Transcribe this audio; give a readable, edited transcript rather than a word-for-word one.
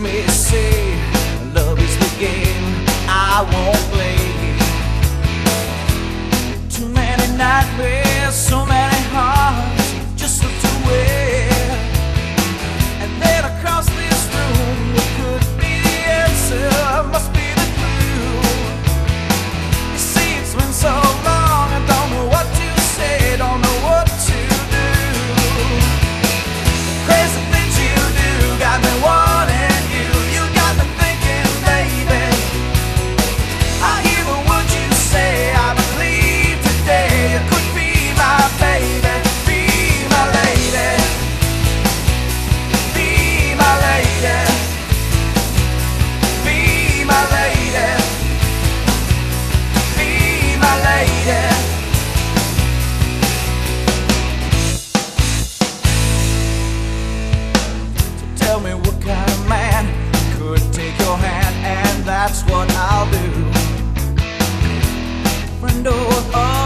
may say love is the game I won't play. Too many nightmares, so many hearts just slipped away. And then across this room, what could be the answer? Must be the clue. You see, it's been so long, I don't know what to say, don't know what to do. Crazy things you do got me wanting you. You got me thinking, baby, I hear the words you say. I believe today you could be my baby, be my lady, be my lady, be my lady, be my lady. So tell me what kind of man could take your hand, and that's what I'll do. Friend, oh,